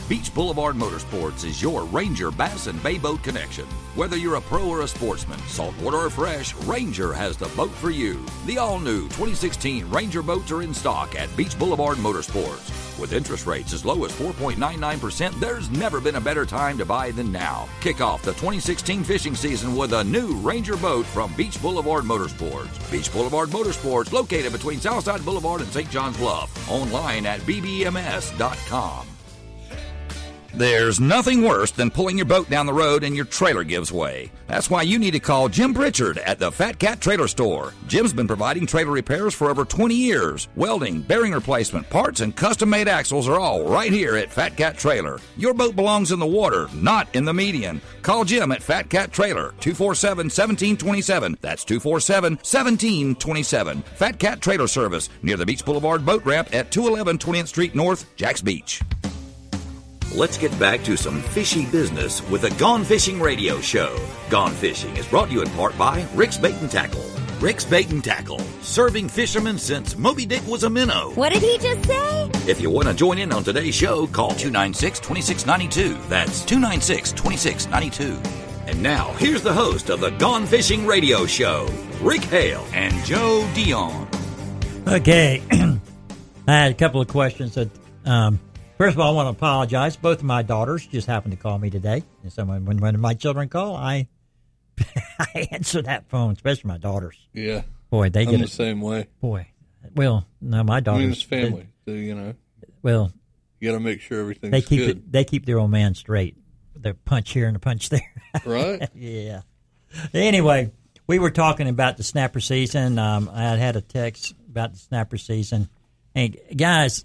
Beach Boulevard Motorsports is your Ranger Bass and Bay Boat connection. Whether you're a pro or a sportsman, saltwater or fresh, Ranger has the boat for you. The all-new 2016 Ranger boats are in stock at Beach Boulevard Motorsports. With interest rates as low as 4.99%, there's never been a better time to buy than now. Kick off the 2016 fishing season with a new Ranger boat from Beach Boulevard Motorsports. Beach Boulevard Motorsports, located between Southside Boulevard and St. John's Bluff. Online at bbms.com. There's nothing worse than pulling your boat down the road and your trailer gives way. That's why you need to call Jim Pritchard at the Fat Cat Trailer Store. Jim's been providing trailer repairs for over 20 years. Welding, bearing replacement, parts, and custom-made axles are all right here at Fat Cat Trailer. Your boat belongs in the water, not in the median. Call Jim at Fat Cat Trailer, 247-1727. That's 247-1727. Fat Cat Trailer Service, near the Beach Boulevard Boat Ramp at 211 20th Street North, Jacks Beach. Let's get back to some fishy business with the Gone Fishing Radio Show. Gone Fishing is brought to you in part by Rick's Bait and Tackle. Rick's Bait and Tackle, serving fishermen since Moby Dick was a minnow. What did he just say? If you want to join in on today's show, call 296-2692. That's 296-2692. And now, here's the host of the Gone Fishing Radio Show, Rick Hale and Joe Dion. Okay. I had a couple of questions that... First of all, I want to apologize. Both of my daughters just happened to call me today. And so when my children call, I answer that phone, especially my daughters. Yeah. Boy, they I'm get the it. same way. Boy. Well, no, my daughters. I mean, it's family, you know. Well. You got to make sure everything's good. They keep their old man straight. The punch here and the punch there. Right? Yeah. Anyway, we were talking about the snapper season. I had a text about the snapper season. And guys,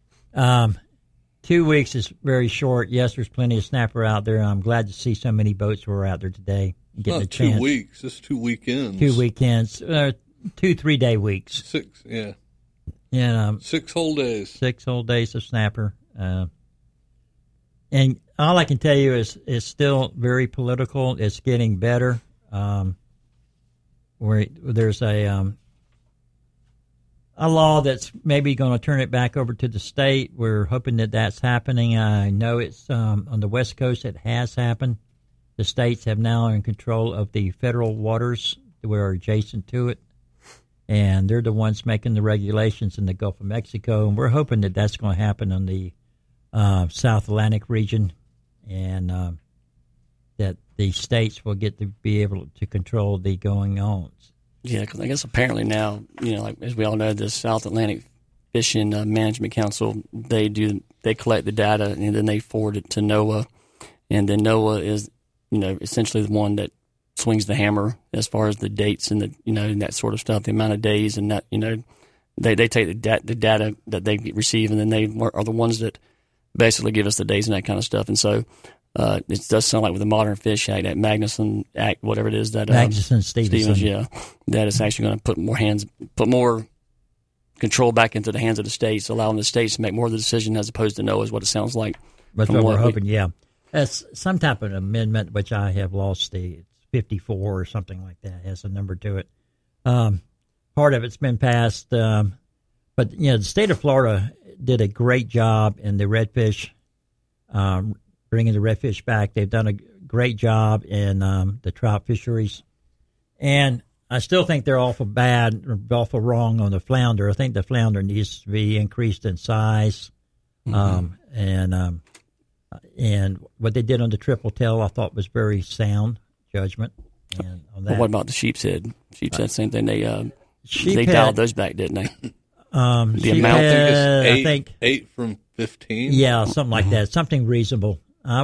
2 weeks is very short. Yes, there's plenty of snapper out there. I'm glad to see so many boats were out there today. Not a chance. 2 weeks. It's 2 weekends. 2 weekends. 2-3 day weeks. 6, yeah. Yeah. 6 whole days. 6 whole days of snapper. And all I can tell you is it's still very political. It's getting better. Where there's a law that's maybe going to turn it back over to the state. We're hoping that that's happening. I know it's on the West Coast. It has happened. The states have now in control of the federal waters that are adjacent to it, and they're the ones making the regulations in the Gulf of Mexico. And we're hoping that that's going to happen on the South Atlantic region, and that the states will get to be able to control the going-ons. Yeah, because I guess apparently now, like as we all know, the South Atlantic Fishing Management Council, they collect the data and then they forward it to NOAA, and then NOAA is, essentially the one that swings the hammer as far as the dates and and that sort of stuff, the amount of days, and that they take the data that they receive, and then they are the ones that basically give us the days and that kind of stuff, and so. It does sound like with the Modern Fish Act, that Magnuson Act, whatever it is, that Magnuson-Stevens, yeah, that is actually going to put more control back into the hands of the states, allowing the states to make more of the decision as opposed to NOAA, is what it sounds like. That's what we're hoping. Yeah, that's some type of amendment which I have lost. It's 54 or something like that. It has a number to it. Part of it's been passed, but the state of Florida did a great job in the redfish. Bringing the redfish back. They've done a great job in the trout fisheries. And I still think they're awful bad or awful wrong on the flounder. I think the flounder needs to be increased in size. Mm-hmm. And what they did on the triple tail I thought was very sound judgment. And on that. Well, what about the sheep's head? Sheep's head, same thing. They sheephead, dialed those back, didn't they? The amount, I think 8 from 15. Yeah, something like that. Something reasonable.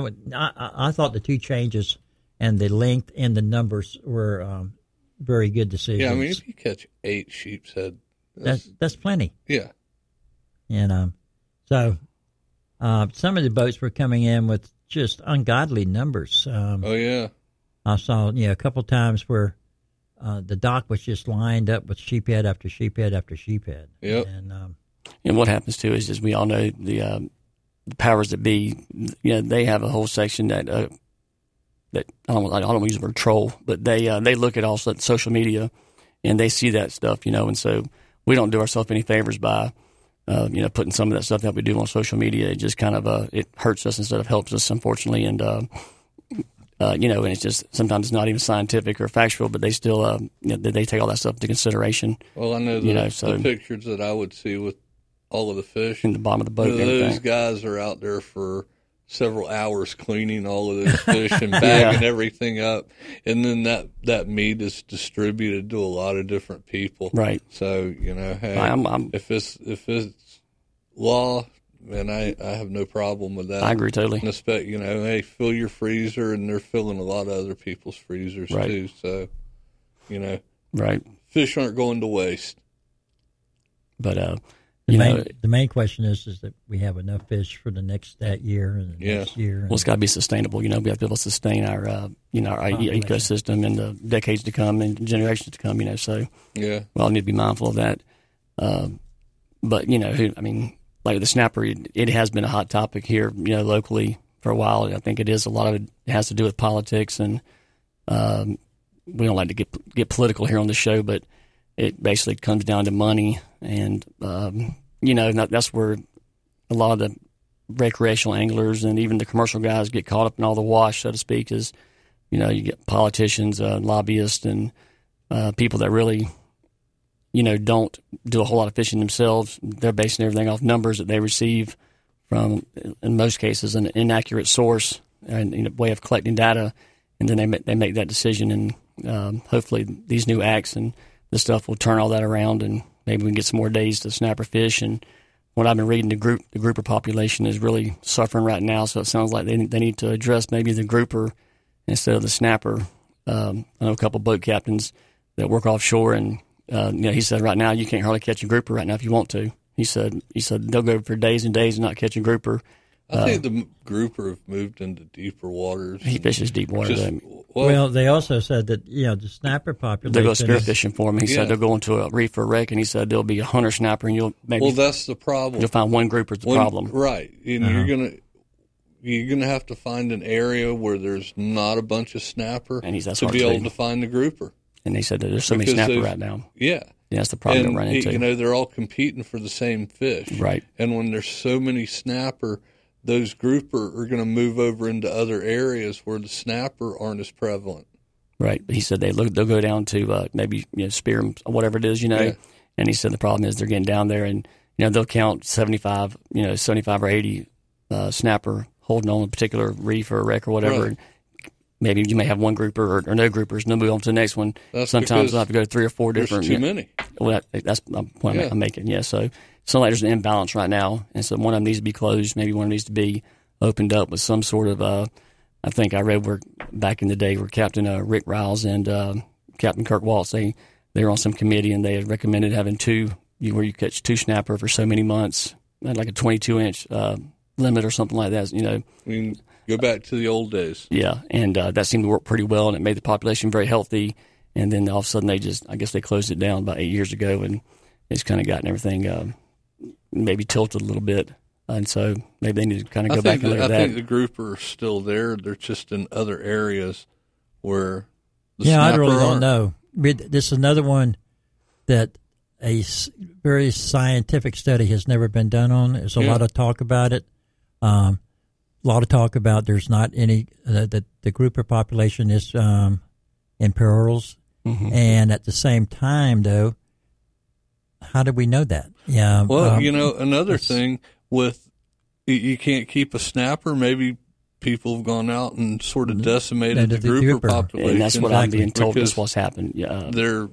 I thought the two changes and the length and the numbers were very good decisions. Yeah, I mean, if you catch 8 sheep's head, that's plenty. Yeah. And so some of the boats were coming in with just ungodly numbers. Oh, yeah. I saw a couple times where the dock was just lined up with sheephead after sheephead after sheephead. Yep. And what happens, too, is as we all know, the powers that be, they have a whole section that I don't want to use the word troll, but they look at all social media and they see that stuff, and so we don't do ourselves any favors by putting some of that stuff that we do on social media, it just kind of it hurts us instead of helps us, unfortunately. And and it's just sometimes it's not even scientific or factual, but they still they take all that stuff into consideration. Well, I know the pictures that I would see with all of the fish in the bottom of the boat. Those guys are out there for several hours cleaning all of those fish and bagging everything up, and then that meat is distributed to a lot of different people. Right. So hey, if it's law, and I have no problem with that. I agree totally. And hey, fill your freezer, and they're filling a lot of other people's freezers too. So, right, fish aren't going to waste. But the main question is that we have enough fish for the next year and the next year. Well, it's got to be sustainable. We have to be able to sustain our our ecosystem in the decades to come and generations to come. So we all need to be mindful of that. But like the snapper, it has been a hot topic here, locally for a while. I think it is. A lot of it has to do with politics, and we don't like to get political here on the show, but it basically comes down to money, and that's where a lot of the recreational anglers and even the commercial guys get caught up in all the wash, so to speak. Is you get politicians, lobbyists, and people that really don't do a whole lot of fishing themselves. They're basing everything off numbers that they receive from, in most cases, an inaccurate source and a way of collecting data, and then they make that decision. And hopefully, these new acts and this stuff will turn all that around, and maybe we can get some more days to snapper fish. And what I've been reading, the grouper population is really suffering right now. So it sounds like they need to address maybe the grouper instead of the snapper. I know a couple of boat captains that work offshore, and he said right now you can't hardly catch a grouper right now if you want to. He said they'll go for days and days and not catch a grouper. I think the grouper have moved into deeper waters. He fishes deep water. Well, they also said that the snapper population. They go spear fishing for him. He said they'll go into a reef or wreck, and he said there'll be a hunter snapper, and you'll maybe. Well, that's the problem. You'll find one grouper's the problem, right? And you're gonna have to find an area where there's not a bunch of snapper, and to be able to find the grouper. And they said that there's so many snapper right now. Yeah. That's the problem they run into. They're all competing for the same fish. Right. And when there's so many snapper, those grouper are going to move over into other areas where the snapper aren't as prevalent. Right. But he said they'll go down to maybe spear them or whatever it is, And he said the problem is they're getting down there and, they'll count 75 or 80 snapper holding on a particular reef or wreck or whatever. Right. Maybe you may have one grouper or no groupers, and then move on to the next one. Sometimes you'll have to go 3 or 4 different. There's too many. Well, that's the point I'm making. Yeah, so it sounds like there's an imbalance right now, and so one of them needs to be closed. Maybe one needs to be opened up with some sort of. I think I read where back in the day where Captain Rick Riles and Captain Kirk Waltz they were on some committee and they had recommended having 2 where you catch 2 snapper for so many months, like a 22-inch limit or something like that. Go back to the old days. Yeah, and that seemed to work pretty well, and it made the population very healthy. And then all of a sudden, I guess they closed it down about 8 years ago, and it's kind of gotten everything maybe tilted a little bit. And so maybe they need to kind of go back and look at that. I think the grouper are still there. They're just in other areas where I really don't know. This is another one that a very scientific study has never been done on. There's a lot of talk about it. A lot of talk about there's not any that the grouper population is in perils, and at the same time, though, how do we know that? Yeah. Well, another thing with you can't keep a snapper. Maybe people have gone out and sort of decimated the grouper population, and that's what I'm being told is what's happened. Yeah, they're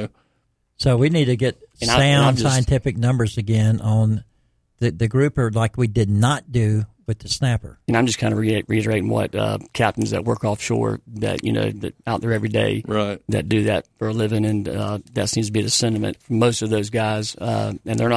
So we need to get sound scientific numbers again on the grouper, like we did not do with the snapper. And I'm just kind of reiterating what captains that work offshore that that out there every day, right, that do that for a living, and that seems to be the sentiment from most of those guys. And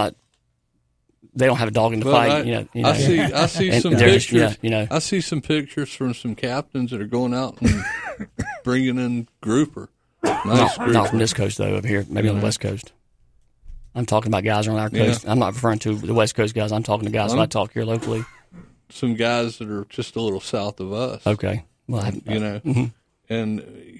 they don't have a dog in the fight. I see some pictures. I see some pictures from some captains that are going out and bringing in grouper. Nice grouper. Not from this coast though. Over here, maybe on the West Coast. I'm talking about guys on our coast. I'm not referring to the West Coast guys. I'm talking to guys I talk here locally. Some guys that are just a little south of us. Okay. Well, and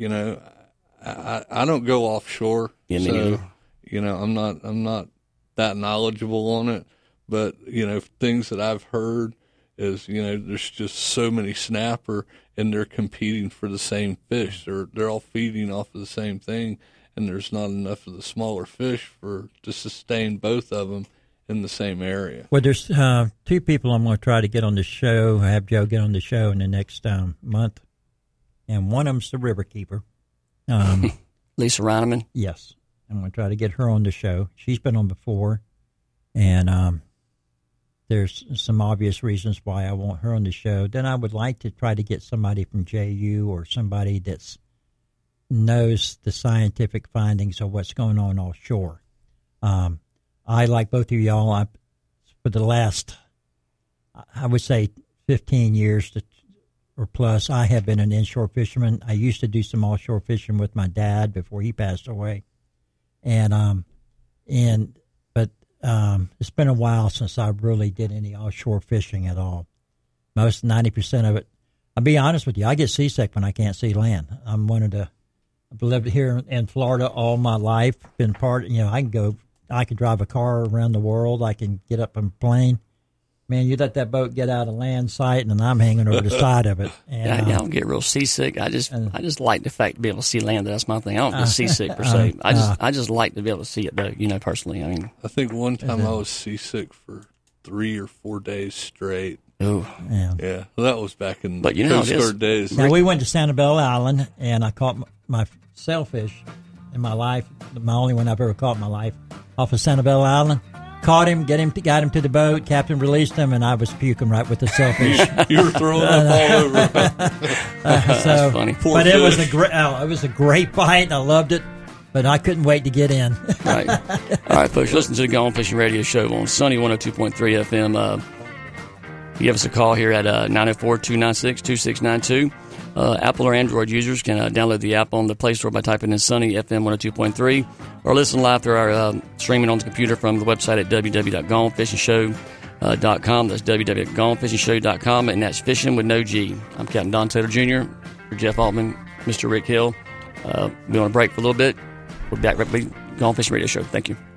I don't go offshore, so I'm not that knowledgeable on it. But, things that I've heard is, there's just so many snapper, and they're competing for the same fish. They're all feeding off of the same thing, and there's not enough of the smaller fish to sustain both of them in the same area. Well, there's two people I'm going to try to get on the show, have Joe get on the show in the next month, and one of them's the river keeper. Lisa Reineman? Yes. I'm going to try to get her on the show. She's been on before, and there's some obvious reasons why I want her on the show. Then I would like to try to get somebody from JU or somebody that knows the scientific findings of what's going on offshore. I, like both of y'all, for the last, I would say 15 years or plus, I have been an inshore fisherman. I used to do some offshore fishing with my dad before he passed away. But it's been a while since I really did any offshore fishing at all. 90% of it, I'll be honest with you, I get seasick when I can't see land. I've lived here in Florida all my life, been I can drive a car around the world, I can get up on a plane. Man, you let that boat get out of land sight, and I'm hanging over the side of it. And, I don't get real seasick. I just like the fact to be able to see land. That's my thing. I don't get seasick per se. I just like to be able to see it, though. Personally. I think one time I was seasick for 3 or 4 days straight. Oh, yeah. Well, that was back in the Coast Guard days. Now, we went to Sanibel Island, and I caught my sailfish in my life, my only one I've ever caught in my life, off of Sanibel Island. Caught him, got him to the boat. Captain released him, and I was puking right with the sailfish. You were throwing up all over. That's funny. But fish. It was a great bite. I loved it, but I couldn't wait to get in. Right. All right, folks. Listen to the Gone Fishing Radio Show on Sunny 102.3 FM. Give us a call here at 904-296-2692. Apple or Android users can download the app on the Play Store by typing in Sunny FM 102.3, or listen live through our streaming on the computer from the website at www.gonefishingshow.com. That's www.gonefishingshow.com, and that's fishing with no G. I'm Captain Don Taylor Jr. For Jeff Altman, Mr. Rick Hill. We're on a break for a little bit. We'll be back right with the Gone Fishing Radio Show. Thank you.